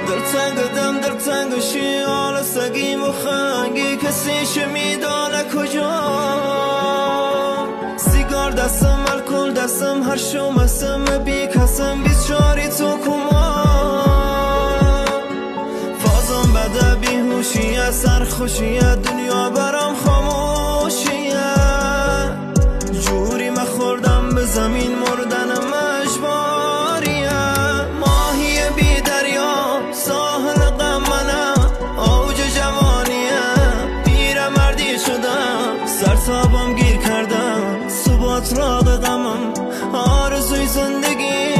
دلتنگ شیال سگیم و خنگی کسی چه میدانه کجا سیگار دستم الکل دستم هر شومستم بی کسم 24 تو کما فازم بده بیهوشیه سرخوشیه دنیا برام خاموشیه جوری مخوردم به زمین مردنم اجباریه ماهی بی دریا ساحل غم منم اوج جوانیه پیر مردی شدم سرتابم گیر کردم ثبات را غمم آرزوی زندگی